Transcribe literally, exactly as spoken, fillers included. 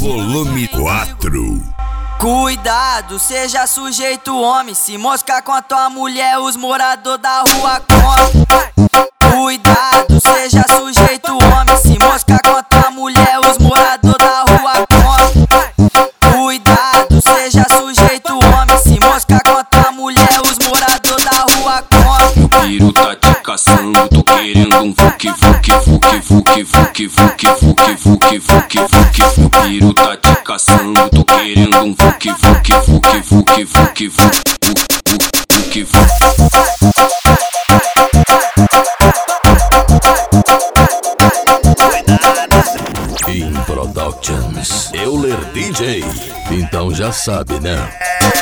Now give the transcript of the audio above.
Volume quatro. Cuidado, seja sujeito homem. Se moscar com a tua mulher, os moradores da rua come. Cuidado, seja sujeito homem. Se moscar com a tua mulher, os moradores da rua come. Cuidado, seja sujeito homem. Se moscar com a tua mulher, os moradores da rua come. Meu piro tá te caçando, tô querendo um fuque, fuque, fuque, fuque, fuque, fuque, fuque, fuque, fuque, fuque. Meu piro tá te caçando, tô querendo um fuque, fuque, fuque, fuque, fuque, fuque, fuque, fuque. In Productions, Euler D J. Então já sabe, né?